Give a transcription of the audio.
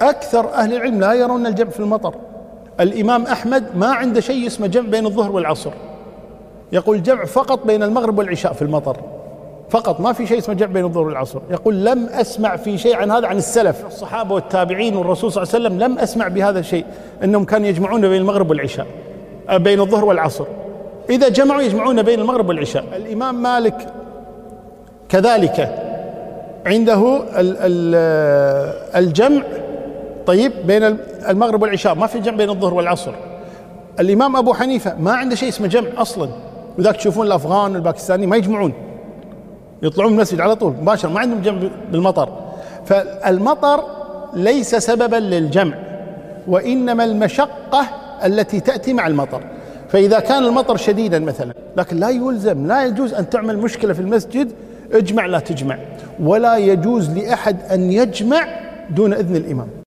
أكثر أهل العلم لا يرون الجمع في المطر. الإمام أحمد ما عنده شيء اسمه جمع بين الظهر والعصر، يقول جمع فقط بين المغرب والعشاء في المطر فقط، ما في شيء اسمه جمع بين الظهر والعصر. يقول لم أسمع في شيء عن هذا عن السلف الصحابة والتابعين والرسول صلى الله عليه وسلم، لم أسمع بهذا الشيء أنهم كانوا يجمعون بين المغرب والعشاء، بين الظهر والعصر. إذا جمعوا يجمعون بين المغرب والعشاء. الإمام مالك كذلك عنده الجمع طيب بين المغرب والعشاء، ما في جمع بين الظهر والعصر. الإمام أبو حنيفة ما عنده شيء اسمه جمع أصلا، وذاك تشوفون الأفغان والباكستانيين ما يجمعون، يطلعون من المسجد على طول مباشرة، ما عندهم جمع بالمطر. فالمطر ليس سببا للجمع، وإنما المشقة التي تأتي مع المطر. فإذا كان المطر شديدا مثلا، لكن لا يلزم، لا يجوز أن تعمل مشكلة في المسجد اجمع لا تجمع، ولا يجوز لأحد أن يجمع دون إذن الإمام.